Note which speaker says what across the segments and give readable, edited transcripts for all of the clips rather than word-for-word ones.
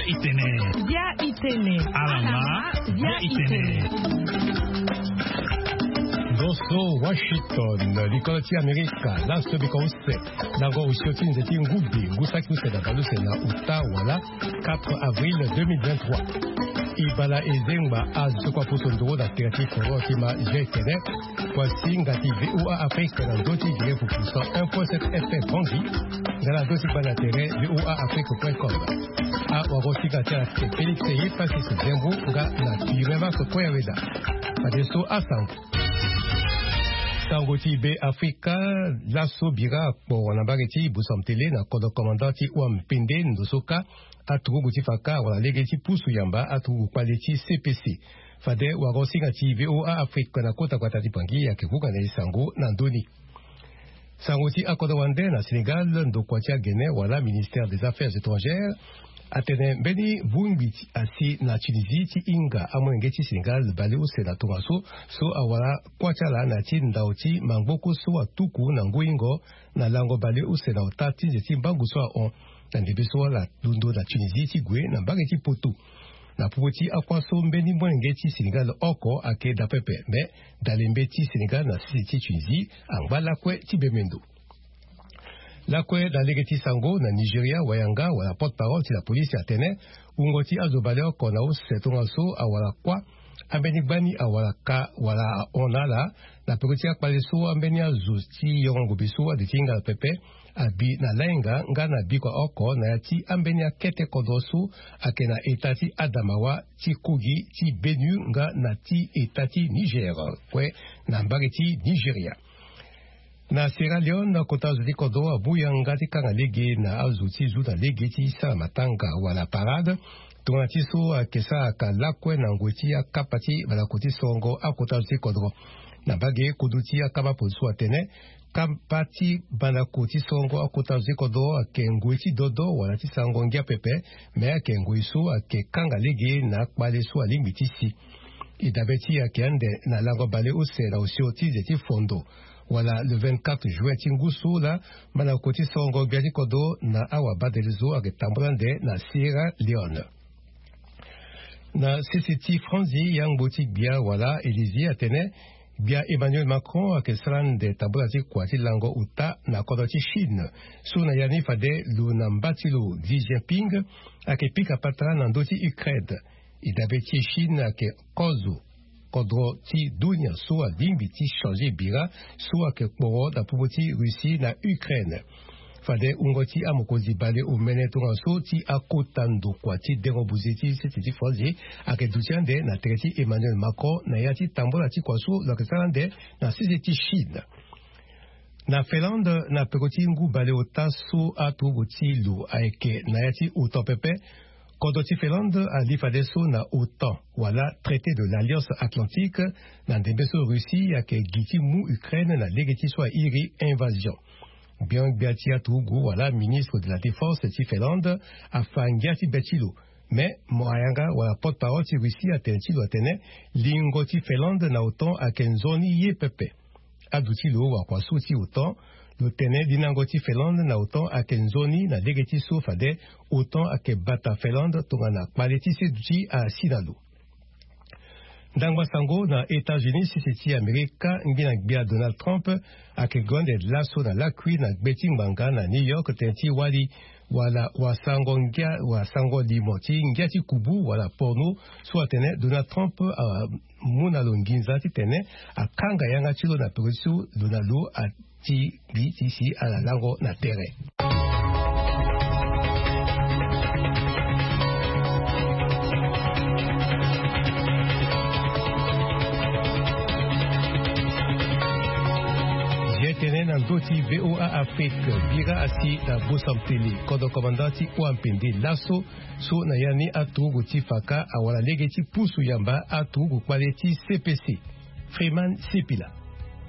Speaker 1: itene.
Speaker 2: Via itene.
Speaker 1: Alama. Via itene.
Speaker 3: Dosso Washington, likoloti Amerika, lasto bikose, nango usioti nzeti ngubi, ngusaki useda baluse na uta wala 4 avril 2023. Ibala ezengba azukwa pusondoro na terati koro kima jetene, kwasi ngati VOA Afrique na doti vire fukusa 1.7 FM Bongi, ngala doti bana tere voaafrique.com. A wagosi gati a Felix Seye pasi se zembo nga na pireva so kweweda. Padeso asango. Sangoti be Afrika laso bira po nabageti busamtele na kodo komandati Wampende Ndosoka atuguti faka wala legeti pusu yamba atugu kwaleti CPC fade wagosinga ti VOA Afrika na kota kwatati pangi ya kevuka na isango na ndoni sangoti akodo wande na Sénégal ndokwatia Guinée wala ministère des affaires étrangères atene beni bumbiti asi na Tunisie ti inga amwengeti Sénégal bale usela tungaso so awala kwachala na ti ndauti mangboku so atuku na nguingo na lango bale usela otati zeti mbangu so on na ndebeso la lundo na Tunisie ti gwe na mbageti poto na puputi akwaso mbeni mwengeti Sénégal oko ake da pepe me dalembeti Sénégal na sisi Tunisie angbala kwe ti bemendo. Lakwe da legeti sango na Nigeria wayanga wala porte-parole ti la police atene ungoti azobale oko na usetonga so awala kwa ambeni gbani awala ka wala onala na pekoti akpaleso ambeni azusti yongo biso aditinga pepe abi na lenga nga na biko oko na yati ambeni akete kodosu akena etati Adamawa ti Kogi ti Benue nga na ti etati Niger kwe na mbageti Nigeria. Na Sierra Leone na kota zuti kodo abuya ngati kanga lege na azuti zuta lege ti sa matanga wala parade tona ti so kesa ka lakwe na ngweti ya kapati bala koti songo akota zuti kodo na bage kuduti akaba posu atene kapati bana koti songo akota zuti kodo ake ngweti dodo wala ti sango ngia pepe me ake ngweso ake kanga lege na kpale so alimbitisi idabeti ake ande na lango bale ose na osioti zeti fondo. Voilà, le 24 juin, Tingusu, là, Manakoti Songo, Bianikodo, na Awa Badelizo, avec Tambrande, na Sierra Leone. Na CCT Franzi, Yang Boutique, bien, voilà, Élysée, Athénée, bien Emmanuel Macron, avec Sran de Tambrasi, Kwati Lango, Uta, na Kodoti Chine. Sous na Yani Fade, Lunambatilo, Xi Jinping, avec Pika Patra, Nandoti Ukraine. Idabeti Chine, avec Kozu. Kodro ti dunya soa dimbi ti changer bira soa ke kporo da puboti Russie na Ukraine. Fade ungoti amokozi bale o menetonga so ti akotando kwa ti derobuzeti seti fazi ake dutiande na treti Emmanuel Macron na yati tambola ti kwa so la kesalande na sisi Chine. Na Finlande na pekoti ngu bale o taso atugoti lu aike na yati utopepe Kodoti Finlande a lifadeso na OTAN, wala traité de l'Alliance Atlantique, na ndebeso Russie ake giti mu Ukraine na legeti soit iri invasion. Bien Biatia Tougou, wala ministre de la Défense ti Finlande, a fangiati betilo. Mais moayanga wala porte-parole ti Russie a tentilo atene, lingoti Finlande na OTAN ake nzoni ye pepe. Adutilo wa kwa suti OTAN, le tene dinangoti Finlande na autant ake nzoni na legeti so fade autant ake bata Finlande tongana kpaleti seduti a Sinalo. Ndangwa sango na États-Unis sisiti Amerika ngina gbia Donald Trump ake gonde laso na lakwi na gbeti mbanga na New York tenti wali wala wasango ngia wasango limoti ngiati kubu wala porno so atene Donald Trump muna longinza ti tene akanga yanga chilo na perisu Donalo a ti ici à la langue na terre. J'étais dans Doti VOA Afrique, Bira Asi na Bosamteli, Kodo Komandati Wampende Lasso, So Nayani Atugu Tifaka, Awala Legeti Pusu Yamba Atugu Kwaleti CPC. Freeman Sipila.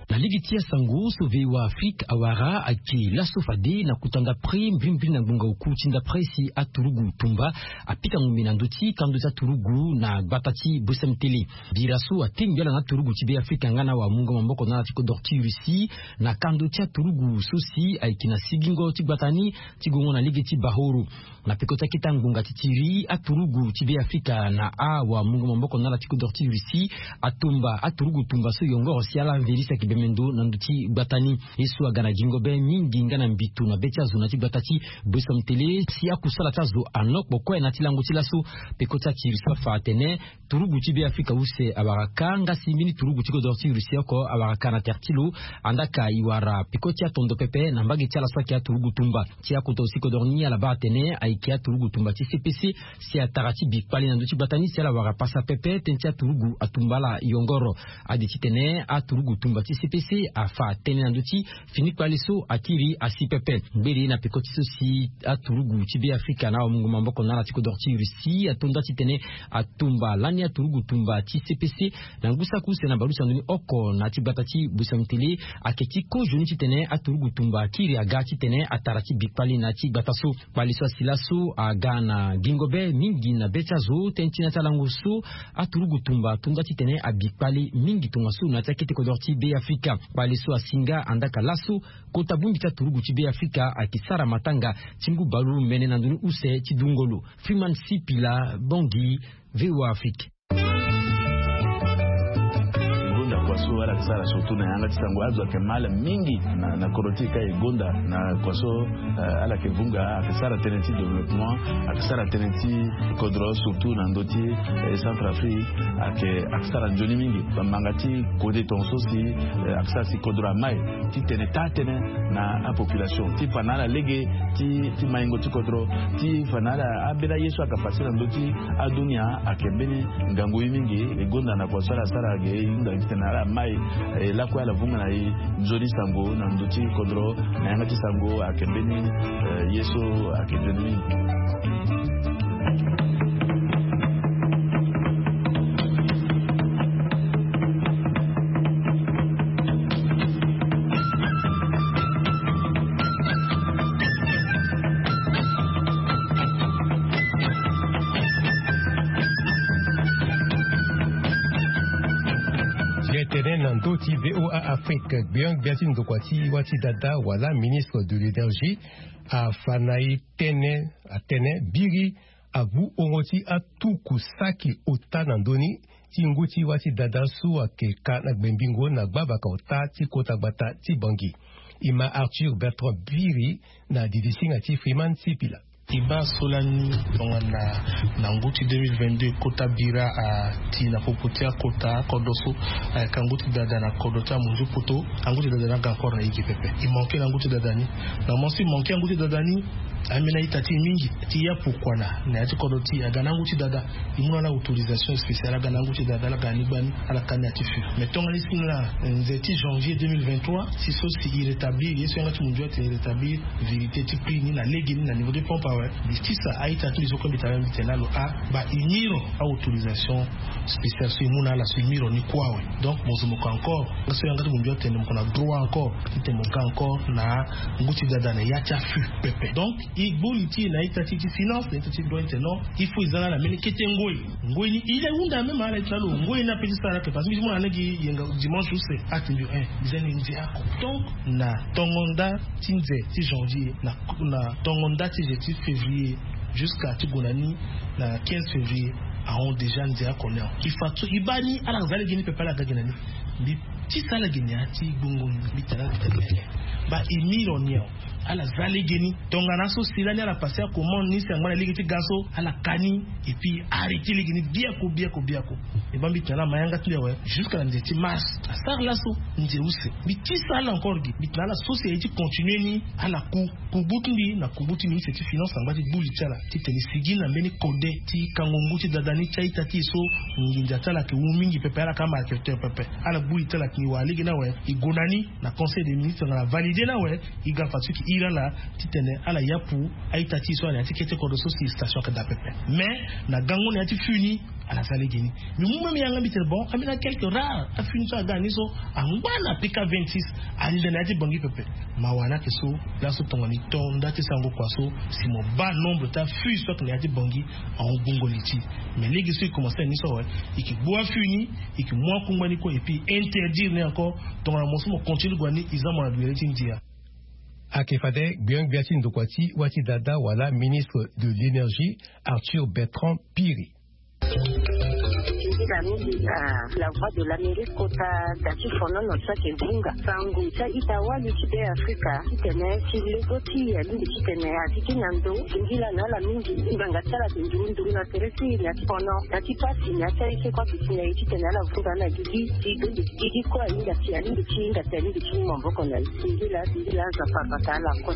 Speaker 2: na ligitia sango sove wa Afrika awara aki la sofade na kutanda pre mbimbili na bunga ukuchinda presi aturugu tumba apika ngumina nduti kanduza turugu na batati bosemteli birasu atingbela na turugu tibe Afrika ngana wa munga mamboko na tiko dorti Russi na kandutia turugu susi aikina sigingo tibatani tigongo na ligiti bahoro na pekota kitangunga titiri aturugu tibe Afrika na wa munga mamboko na tiko dorti Russi atumba aturugu tumba so yongo osiala verisa kibemendo na nduti batani yesu agana jingobe mingi ngana mbitu na betia zona tibatati bosemteli si akusala tazo anok boko na tilango tilaso pekota tirisa fatene turugu tibe Afrika use abarakanga simini turugu tiko dorti Russi ko abarakana tertilo andaka iwara pekota tondo pepe na mbagi tiala saki turugu tumba tia kuto siko dorni ala batene aikia turugu tumba ti CPC si atarati bikpali na nduti batani si ala wara pasa pepe tentia turugu atumbala yongoro aditi tene turugu tumba ti CPC afa tene na nduti fini kwaliso akiri asi pepe mbiri na pekoti sosi turugu tibe Afrika na mungu mamboko na tiko dorti Russi atonda ti tene atumba lani turugu tumba ti CPC na ngusa kuse na balusa nduni oko na tibatati bosemteli aketi ko joni ti tene turugu tumba kiri aga ti tene atarati bikpali na ti bataso baliso silaso agana gingobe mingi na bechazo tentina talangoso turugu tumba tunda ti tene abikpali mingi tungaso na takete ko dorti be Afrika baliso asinga andaka laso kota bumbi ta turugu ti be Afrika akisara matanga tingu balu mene na nduni use ti dungolo Freeman Sipila Bongi VOA Afrique.
Speaker 4: Kwaso wala kisara surtout na yanga tisango azo kemala mingi na korotika igonda na kwaso ala kevunga akisara tenenti development akisara tenenti kodro surtout na ndoti Centrafrique akisara njoni mingi bamangati kode tonso si akisara si kodro mai ti tene na population ti fanala lege ti maingo ti kodro ti fanala abela yesu akapasira ndoti adunia akembeni ngangu mingi igonda na kwaso ala sara ge inda mai la kwa la vunga na nzori sango na nduti kodro na yanga sango akembeni yeso akembeni.
Speaker 3: Nandoti VOA Afrique Biang Biatin Dokwati Wati Dada wala ministre de l'énergie a Fanaï Tene Biri Abu Ongoti Atuku Saki Ota Nandoni Tinguti Wati Dada Su Ake Kana Bembingo na Babaka Ota Tikota Bata Tibangi Ima Arthur Bertrand Biri na Didisinga Freeman Sipila
Speaker 5: Iba Solani na nguti 2022 kota bira a ti na popotia kota kodoso kanguti dada na kodota munju poto anguti dada na gankor na iki pepe il manque na nguti dada ni na monsi manque nguti dada ni amena itati mingi ti ya pokwana na ti kodoti agana nguti dada imuna na autorisation spéciale agana nguti dada la ganibani ala kanati fu metonga ni sinla nzeti janvier 2023 si so si rétablir yeso ngati munju ati rétablir vérité ti prix ni na legi ni na niveau de pompe justice a été tous les autres bitala bitala ba iniro a autorisation spéciale sur muna la sur ni quoi donc mozumo encore parce que ngati munjo tene mkona droit encore tite moka encore na nguti dada na yacha fu pepe donc il boliti na itati ti finance na itati droit non il faut izana la melikete ngoi ni ile unda même ala italo ngoi na petit sara que parce que mona ngi yenga dimanche c'est atindu bizani ndi ako donc na tongonda tinze ti janvier na tongonda ti jeti février jusqu'à Tigonani na 15 février ont déjà déjà connaît il faut ibani ala zale gini pepa la gagnani bi ti sala gini ati gungun bitala ba imironio ala zale gini donc ana so silani ala passer comment ni c'est ngwana ligi ti gaso ala kani et puis arrêter les gini biako et ba bitala mayanga tulewe jusqu'à la ndeti mars sar la so ndiruse bi ti sala encore gi bitala société continuer ni ala kubutundi na kubutini c'est finance ngati buli tala ti telisigi na mbeni kode ti kangongu ti dadani chaita ti so nginja tala ke umingi pepe ala kama acteur pepe ala buli tala ki wa ligi na we igonani na conseil des ministres na valider na we iga fatu ki ira la ti tene ala yapu aita ti so na ti kete ko do so si station ka da pepe mais na gango na ti funi à la salle Guinée. Mais moi, il y a un petit bon, il y a quelques rares, à finir ça, gagner ça, en bas, PK26, à l'idée de Bangui Pepe. Mawana, que so, là, so, ton ami, ton, date, sango, kwaso, si mon bas nombre, t'as fui, soit qu'on a dit Bangui, en Bongoliti. Mais les gens qui commencent à dire ça, et qui boivent fini, et qui moi, Kunganiko, et puis interdire encore, ton amour, continue, Guani, ils ont mon admiré,
Speaker 3: Akefade Biang Biatin Dokwati Wati Dada Wala ministre de l'énergie Arthur Bertrand Piri.
Speaker 6: La voix de l'Amérique kota dati fono no sa kevunga sangu sa itawa likibe Afrika kitene kilogoti ya lindi kitene atiki nyando ngila na la mingi nganga tsala ndundu na teresi ya fono dati pasi ya tsike kwa kitene kitene la vuga na gigi kwa inga tia lindi kinga tani kinga mboko na ngila za papa la kwa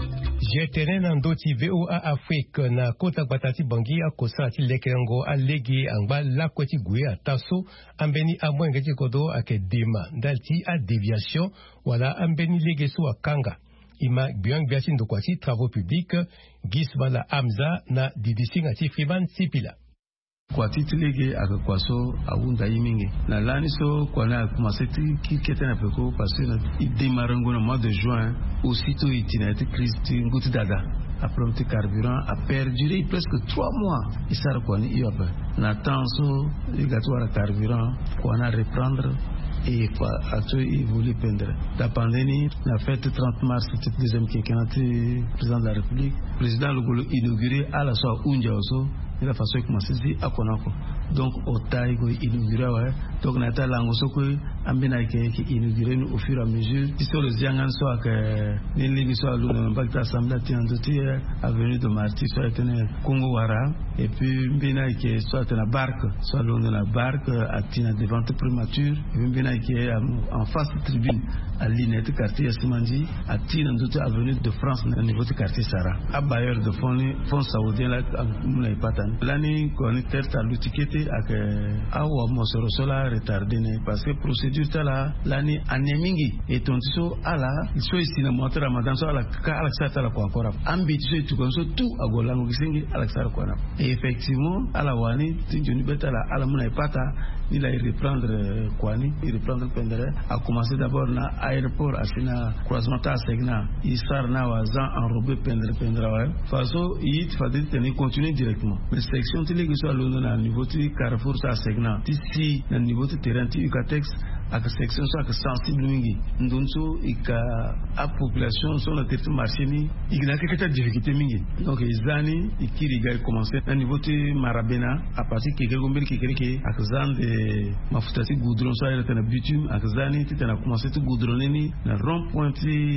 Speaker 3: Jetene Nandoti VOA Afrique na kota batati bangi akosa ti lekengo alegi angba lakweti gwe ataso ambeni amwengeti kodo akedema dalti a déviation wala ambeni legeso akanga ima biang biasin dokwati travaux publics gisbala amza na didisinga ti Freeman Sipila.
Speaker 7: Kwa titilege akakwaso awunda yimingi na lani so kwa na kumaseti kikete na peko parce que il démarre en mois de juin aussitôt itinérité crise nguti dada après le carburant a perduré presque 3 mois il sar kwa ni yoba na tenso obligatoire carburant kwa na reprendre et quoi a tout évolué pendre la pandémie la fête 30 mars c'était deuxième quinquennat président de la République président le inauguré à la soirée unja oso de la façon que commencé dit à Konako donc au taille ko inauguré ouais donc na ta lango soko ambina ke inauguré au fur et à mesure sur le ziangan so que ni ligi so lu na bakta assemblée tiandoti avenue de Martyrs so etene Congo wara et puis mbina ke so na barque so lu na barque atina de vente prémature et mbina ke en face tribune à l'inette quartier Simandi atina ndoti avenue de France na niveau de quartier Sara a bailleur de fonds saoudien là muna ipata lani connecteur ta lutikete ak awa mosoro sola retardé parce que procédure tala lani anemingi et tonso ala so ici na moto ramadan so ala ka ala sata la kwa encore ambi so tu konso tout agolango kisingi ala sara kwa na et effectivement ala wani tinjoni betala ala muna ipata il a reprendre kwani il reprendre pendere a commencer d'abord na aéroport asina croisement ta segna il sar na wazan enrobé pendere ouais façon il fallait tenir continuer directement mais section télé qui soit à niveau de Carrefour ça segna ici na niveau de terrain tu catex ak section so ak sensible mingi ndonso ika a population sur le territoire marché ni igna keketa difficulté mingi donc izani ikiriga commencer na niveau de Marabena à partir que gombeli kekereke ak zande mafutati goudron so ile tena bitume ak zani tena commencer tout goudronner na rond point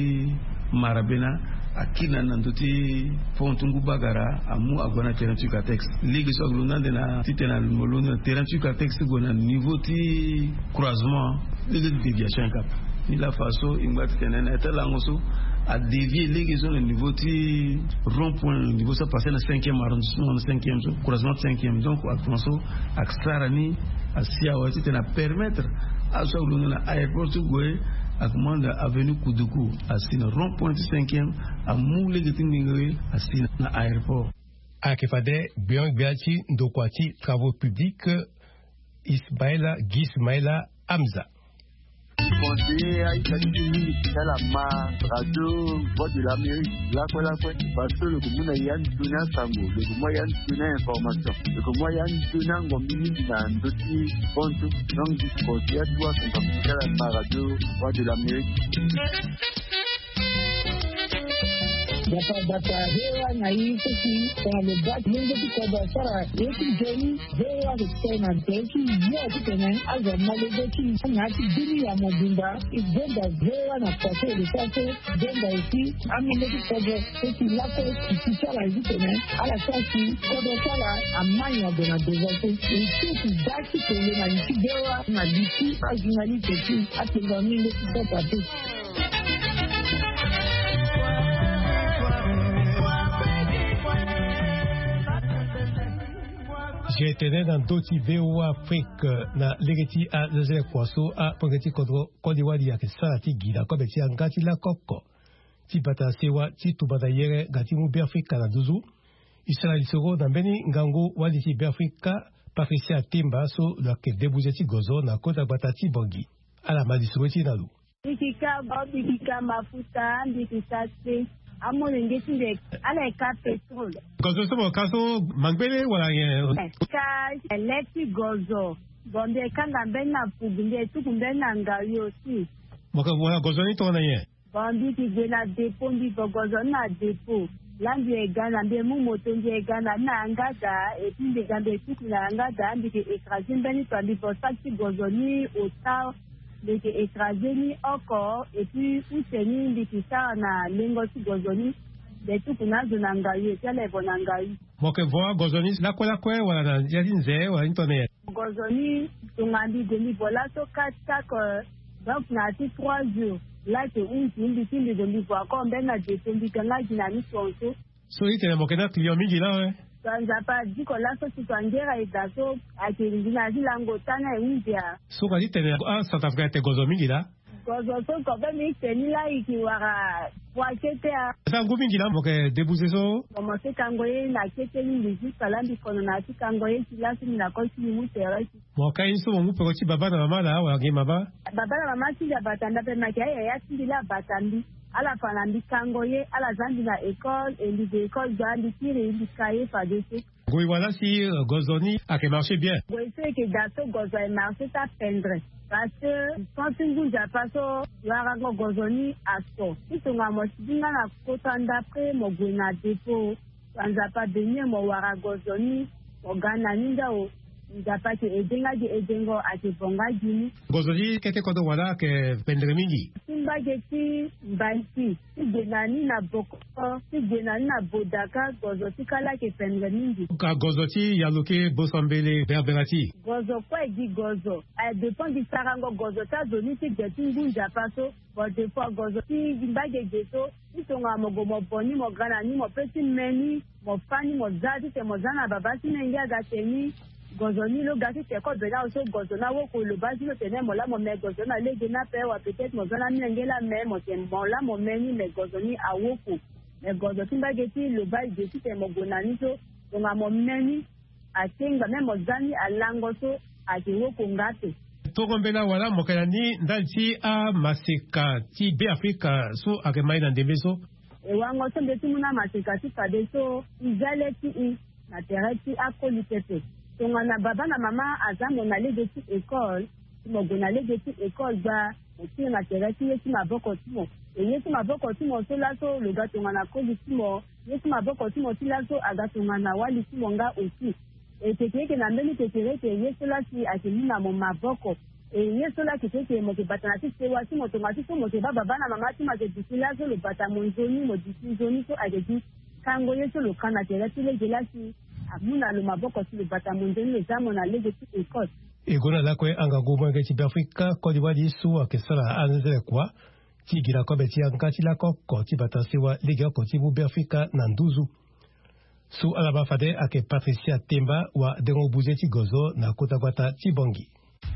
Speaker 7: Marabena akina nandoti fontungu bagara amu agona terrain tu catex ligue so glunda de na titena molona terrain tu catex gona niveau ti croisement ligue de déviation cap ni la façon ingbat tenena etalangoso a dévier ligue so le niveau ti rond point niveau ça passer na 5e arrondissement 5e so croisement 5e donc akonso aksarani asia wati tena permettre a so glunda na aéroport tu goe akumanda avenue Kuduku asina rond point 5e a moule de tingingue asina na aéroport
Speaker 3: Akefade Biang Biachi Ndokwati travaux publics Ismaila Gismaila Amza.
Speaker 8: Conseiller à Italie, Salama, Radio, Voix de l'Amérique, la quoi, parce que le Goumuna Yann Tuna Sango, le Goumouyan Tuna Information, le Goumouyan Tuna Gomini dans d'autres comptes, donc du conseiller à toi, qu'on va faire la Radio, Voix de l'Amérique.
Speaker 9: Data hewa na hii sisi kwa mbaki mungu kwa sara yetu jeni hewa tena teki yote tena aza malezi na kidini ya mabunda igenda hewa na kwa ile sasa genda hii amene kwa sisi lako kisala hizo tena ala sasa kwa sala amanya dona devote sisi daki kwa na kidewa na diki ajinali teki atenga mingi kwa patu.
Speaker 3: J'ai tenu dans d'autres VOA Afrique na legeti a leze kwaso a pongeti kodro kodiwadi ya kesa ti gida ko beti angati la kokko ti bata sewa ti tubata yere gati mu Afrika na duzu Israel soro na beni ngango wadi ti Afrika Patricia Timba so la ke debuzeti gozo na kota batati bongi ala madisuweti nalu
Speaker 6: bikika mafuta mbikisase amolengeti ala eka petrol
Speaker 3: gozo so kaso mangbele wala ye
Speaker 6: ka electric gozo bonde kanga mbena puginde tukumbena ngayo si
Speaker 3: moka wala gozo ni to na ye
Speaker 6: bondi ki gena depo ndi gozo na depo Lambi egana mbe mumoto ndi egana na angada epinde gambe tuku na angada mbike écraser mbeni to ndi posaki gozoni ota mbike écraser ni oko et puis useni mbike sa na lengo si gozoni de tuku na zona ngayo tele bona ngayo
Speaker 3: moke voa gozoni la kwe wala na yazinze wala intone
Speaker 6: gozoni tungandi goni bola so 4 donc na 3 jours là c'est une fille de l'Ivoire comme ben a des syndicats qui n'a ni sonso
Speaker 3: so ite na mokena client mingi là
Speaker 6: Kwanza pa diko la so tutangera itaso akilingina zilango tana India
Speaker 3: so kwa ite na South Africa te gozo mingi là
Speaker 6: gozo so ko ben itenila ikiwara wakete a
Speaker 3: sa ngubi mingi là moke debuze so
Speaker 6: como se kangoye na kete ni bizi kalandi kono na kangoye silasi na kosi ni mutera
Speaker 3: moka inso mu pe ko baba na mama la wa ngima ba
Speaker 6: baba na mama ti batanda pe makaya ya tindila batandi ala fanandi kangoye ala zandi na école et les écoles zandi tire indikaye fadese
Speaker 3: oui voilà si gozoni a que marché bien
Speaker 6: oui c'est que dato gozo a marché ta pendre parce que quand tu as passo la gozoni asko itu ngamo sidinga na kotanda pre mo gwena depo anza pa benye mo wara gozoni ogana ninda o Ndapate edengo ate bonga jini.
Speaker 3: Gozoli kete kodo wala ke pendre mingi.
Speaker 6: Simba geti mbanti. Sigenani na boko. Sigenani na bodaka gozoti kala ke pendre mingi.
Speaker 3: Ka gozoti yaluke bosambele berberati.
Speaker 6: Gozo kwa di gozo. A dépend du sarango gozo ta zoni ti geti ngunja paso. But des fois gozo ti mbage geto. Itonga mogomo boni mo gana ni mo pesi meni. Mo fani mo zadi te mo zana babasi nengia gateni. Gozoni lo gasi te ko bela so gozona wo ko lo basi lo tene mo la mo me gozona lege na pe wa peut-être mo zona ngela me mo te mo la mo meni me gozoni awoko me gozo timba geti lo ba geti te mo gonani so nga mo meni atenga me mo zani alango so akiwoko ngate
Speaker 3: togo mbela wala mo kana ni ndalti a maseka ti be Afrika so akemai na ndembeso
Speaker 6: e wango so mbeti muna maseka ti padeso izaleti na terati akolitepe tongana baba na mama azamo na legeti école mo gona legeti école ba oti na terati yesi maboko timo e yesi maboko timo so la so le ga tongana ko timo yesi maboko timo ti la so aga tongana wali timo nga oti e tekeke na mbeli tekereke yesi la si akilina mo maboko e yesi la kiteke mo ke batana ti se wa timo tongati so mo ke baba na mama ti ma ke dikila so le bata mo nzoni mo dikizoni so agedi kango yeso lo kana terati legelasi amuna lo maboko si le bata monzeni le zamo na lege ti école
Speaker 3: egona la kwe anga goma ke ti Afrika ko di wadi su akesala anze kwa ti gira ko beti anga ti la ko ti bata sewa lege ko ti bu Afrika na nduzu su alaba fade ake Patricia Temba wa dengo buzeti gozo na kota kwata ti bongi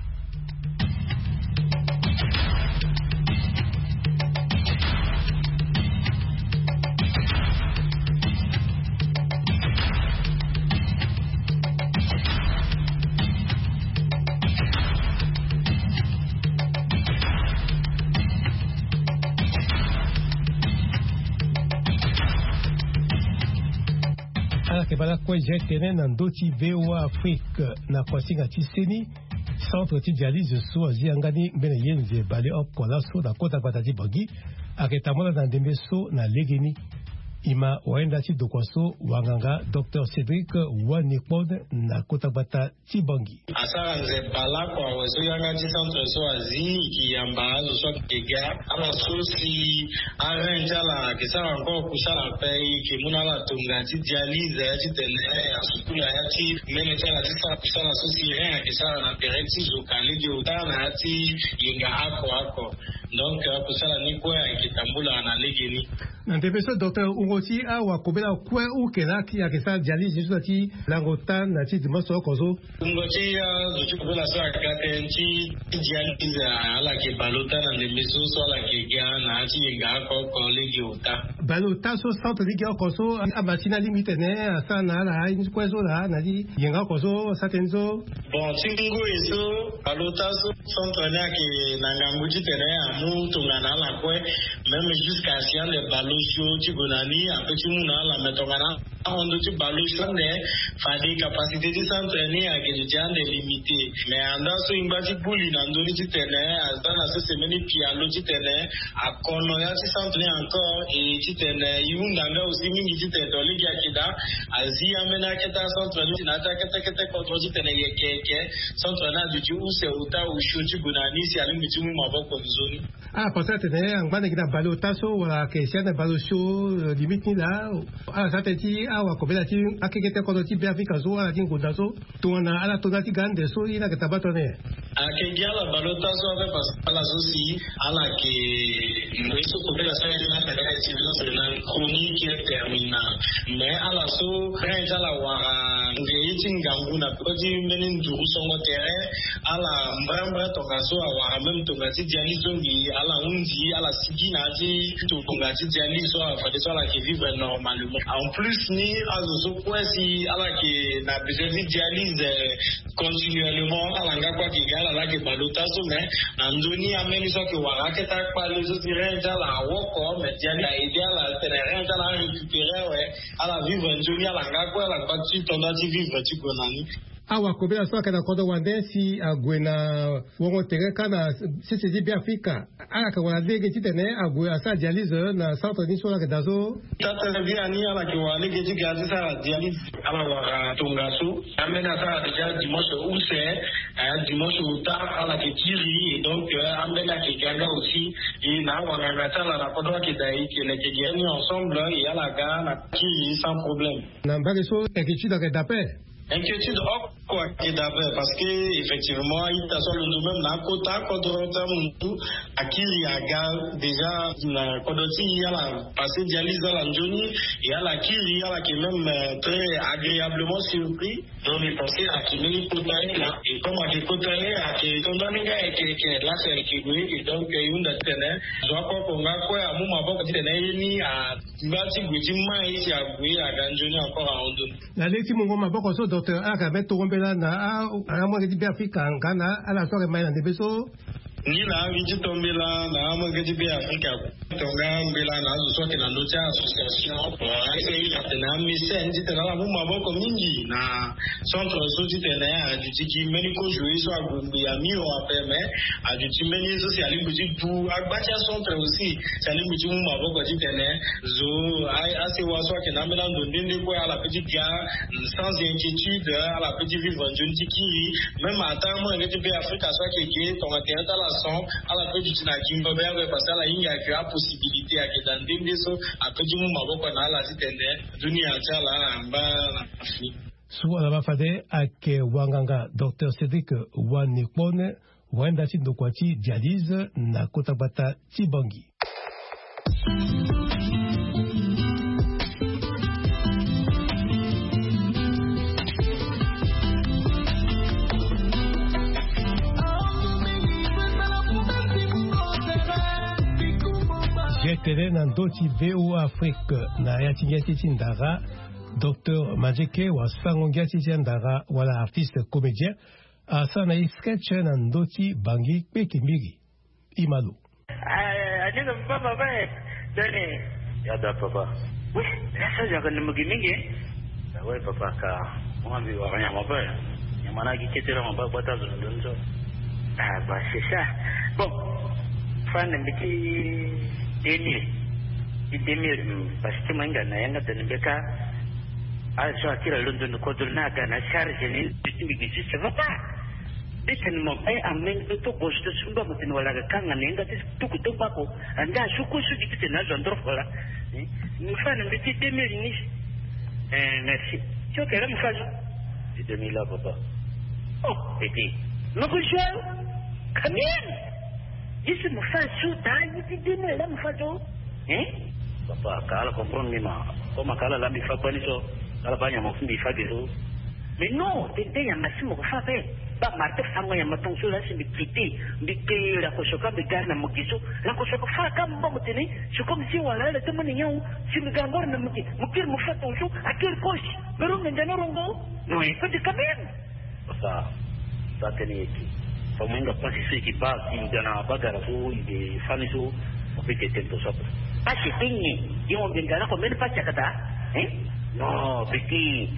Speaker 3: bala ko jetene na ndoti VOA Afrique na kwasinga tiseni centre ti dialyse so aziangani mbene yenze bale okola so na kota batati bongi aketamona na ndembe so na legeni ima waenda ti dokwaso wanganga Dr Cédric Wanikpod na kota bata ti bongi
Speaker 10: asara nze bala kwa wezo yanga ti centre so azi kiyamba azo so kega ama so si arranjala kisara encore kusala pe kimuna la tunga ti dialyse ya ti tene asukula ya ti mene tala ti sala kusala so si rien kisara na pereti zo kali di utana ti yinga ako donc kusala ni kwa kitambula na legeni
Speaker 3: na tebeso docteur ungoti awa kobela kwa ukela ki akisa dialyse juste ti langota na ti dimoso kozo
Speaker 10: ungoti zo kobela sa katenchi dialyse ala ke balota na lemeso so ala ke gana ti nga ko legi uta
Speaker 3: balota so centre di kozo abatina limite ne sana la ni kwezo la na di yenga kozo satenzo
Speaker 10: bon tingo eso balota so centre na ke na ngambuji tene amu tungana la kwe même jusqu'à sian le balosho ti gonani apeti muna la metongana ondo ti balosho ne fadi capacité di centre ni a ke jande limité mais anda so imbati buli na ndoni ti tene azana se semeni pialo ti tene akono ya ti centre ni encore et ti tene yunda nga aussi mingi ti tene to ligi akida azi amena keta centre ni na ta kete kontro ti tene yeke centre na du ti use uta usho ti gonani si alingi ti mu maboko nzoni
Speaker 3: parce que tene angba na balota so wala ke sian balosho limite ni la sateti awa kobela ti akekete kono ti be afrika so ala ti ngonda so tona ala tona ti gande so ina ke tabato ne
Speaker 10: ke gala balota so ave pas ala so si ala ke eso kobela sa na tele ti na chronique termina mais ala so renja la wara ngeti nganguna podi menin duru songo terrain ala mbamba to kaso awara même to ngati diani zongi ala unzi ala sigina ti to ngati diani so afade so ala ke vivre normalement en plus ni azo kwesi ala ke na besoin de dialyse continuellement ala ngakwa ki gala la ke balota so mais andoni ameni so ke wara ke ta pa les autres renja la woko mais diani idéal la terrain la récupérer ouais ala vivre ndoni ala ngakwa ala ba ti tonda ti vivre ti gonani
Speaker 3: awa kobela so kana kodo wande si agwena wongo tere kana sisi di Afrika ala ka wala dege titene agwe asa dialyse na centre ni so la ke dazo
Speaker 10: tata bi ani ala ke wala ke jiga sa dialyse ala wa tungasu amena sa déjà dimanche use dimanche uta ala ke tiri et donc amena ke ganga aussi et na wa ngata la kodo ke dai ke le ke gani ensemble et ala ga na ki sans problème
Speaker 3: na mbage so ekitude ke dape
Speaker 10: inquiétude quoi qui d'abord parce que effectivement il t'a sur le même na kota kodrota muntu akili aga déjà na kodoti yala passé dialyse dans l'anjoni et à la kili yala qui même très agréablement surpris donc il pensait à qui mini kotaye là et comme à kotaye à qui tondani ga que là c'est qui et donc une de tene doit pas qu'on a quoi à mon maboko tene ni à ngati gujima ici à gui à ganjoni encore à ondo
Speaker 3: la leti mon maboko so docteur aka beto ngombela na mo ke di Afrika ngana ala so ke mai na debeso
Speaker 10: ni na viji tombela na mo ke di Afrika tonga mbela na so ke na nocha association ai na mise ndi tena la mo maboko mingi na centre so ti tena a du tiki meni ko jouer so agumbi ya mi o apeme a du ti meni so si ali buji bu agbacha centre aussi si ali buji mo maboko ti tena zo ai ase wa so ke na mela ndonde ko ala petit dia sans inquiétude ala petit vivre jeune tiki même attends mo ke di Afrika so ke tonga tena la son ala petit na kimba be parce la inga que a possibilité à que dans des so a petit mo maboko na ala ti tena dunia chala amba
Speaker 3: suwa la bafade ake wanganga Dr. Cédric Wanikpone wenda ti ndokwati dialyse na kotabata Tibangi. Jetere na ndoti VOA Afrique na yatingeti tindara Dr. Majeke wa sangongia ndara wala artiste comédien asa na sketch na ndoti bangi pekimbiri imalu
Speaker 11: ajeza papa bae dani yada papa oui sasa jaka nimugimingi wewe papa ka mwambi wa kanya mabaya nyamana giketera mabaya bata zundunzo ba c'est ça bon fan mbiki Demir parce que manga na yanga tanibeka aso akira London ko dulna ga na charge ni bitigi ça va pas bitan mo ay amen to gosto sumba mutin wala ga kanga nenga tuku to bako anda shuku shu bitin na zondro fola ni fana biti Demir ni merci tu quero me fazer de 2000 papa oh petit no cojo caminho Isso me faz chutar e te dizer, lá me faz o. Papa, cala, comprou-me, como a cala lá me faz para isso, ela vai me fazer isso. Mais non, tem a máximo que faz bem. Ba marte fanga ya matongso la simi kiti bike la ko shoka be garna mugiso la ko shoka fa kam ba mutene shoka msi wala la tamani nyau simi gangor na mugi mukir mufatongso akir kosh pero ngenda rongo no e fa de kamen sa teni ki fa munga pasi se ki pa ki gana bagara fu ide faniso o pete tento sop pasi tingi yo ngena ko men pa chakata no biki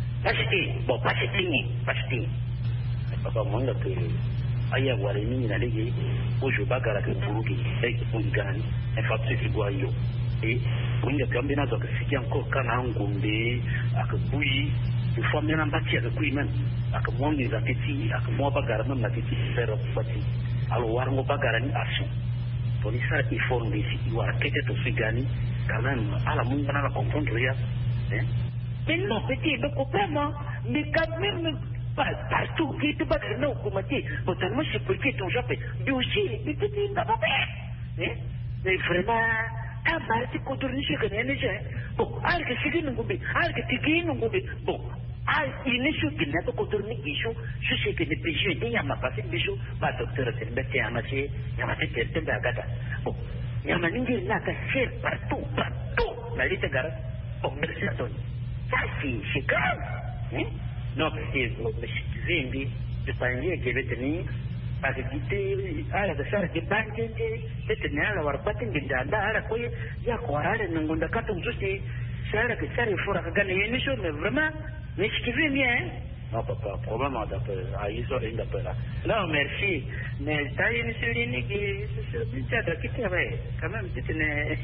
Speaker 11: pasi tingi Papa mwanga ke aya wale nini na lege ojo bagara ke buruki eke pungani efapse figwa yo mwanga ke ambina zo ke fiki encore kana ngombe akabui ufambe na mbati akakui men akamwangi za teti akamwa bagara men na teti fero fati alo warango bagara ni asu polisa informe si iwara kete to figani quand même ala munga na comprendre ya mais non petit le problème mais quand même partout qui te bat non comme dit totalement c'est pour qui ton japé mais aussi mais petit n'a pas fait mais vraiment ta marque contourner ce que n'est déjà bon alors que c'est nous gobe alors que tu nous gobe bon il ne shoot qu'il n'a pas contourner bicho je sais que les bijoux il y a ma passé bijoux ba docteur c'est bête à macher il y a ma tête de bagata bon il y a ma ligne là que c'est partout la liste gare bon merci à toi ça c'est grave non perché zimbi di pangire che veteni a che dite ala da sar che banche veteni ala warbatin ginda ala poi ya quarare non gonda kato giusti sara che sare fuori che gane io nessuno vraiment mais ce qui veut bien non papa problème da iso inda pera no merci mais tai insulini che si c'è che te vai quand même tene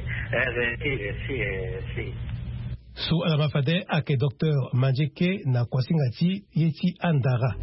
Speaker 11: sì
Speaker 3: Su alamafade ake Dr. Manjeke na kwasingati yeti andara.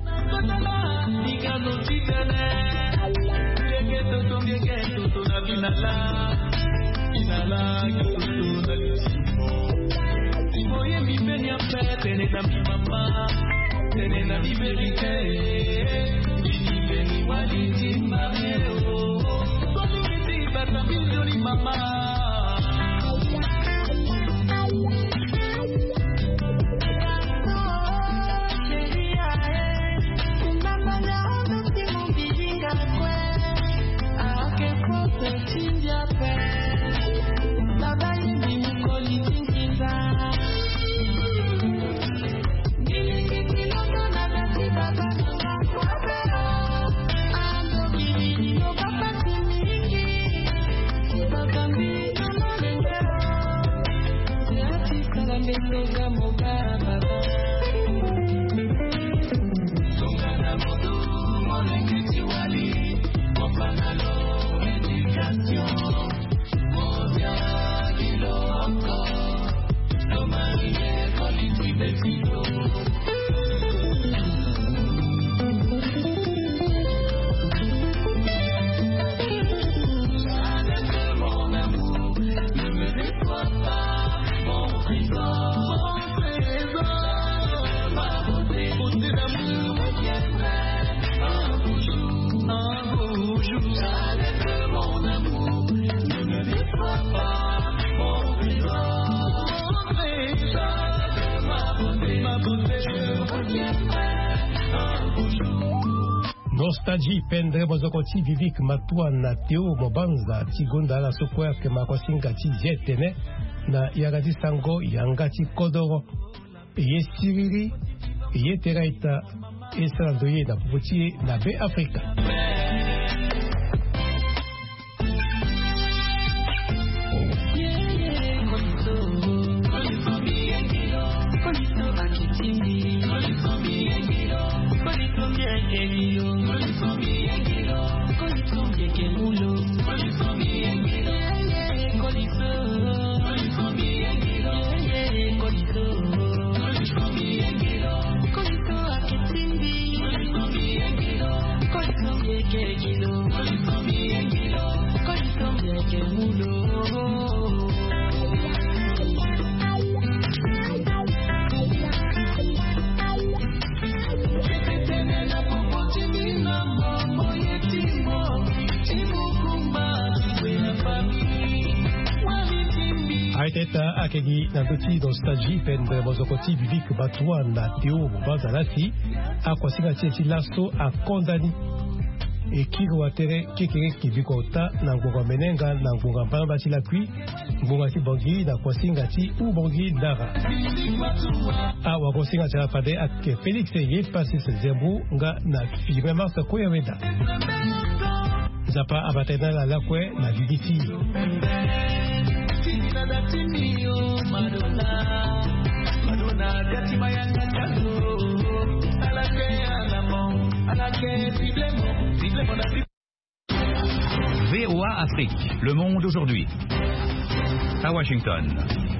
Speaker 3: Nostalgie pendre mozokoti vivik matua na teo mobanza tigonda la sokwa ke makosinga ti jetene na yagati sango yangati kodoro ye siriri ye teraita esalandoye na puputi na be Afrika.
Speaker 12: Yeah.
Speaker 3: Meta akegi nandoti nostalgie pende mozokoti bibik batua na teo mobazalati akwasinga tieti laso akondani ekiro watere kekere kibikota na ngonga menenga na ngonga mpana batila kui ngonga ti bongi na kwasinga ti u bongi dara awa kwasinga tala pade ake Felix ye pasi se zembu nga na fibre marsa koya weda zapa abatena la lakwe na bibiti
Speaker 12: VOA Afrique, le monde aujourd'hui. À Washington.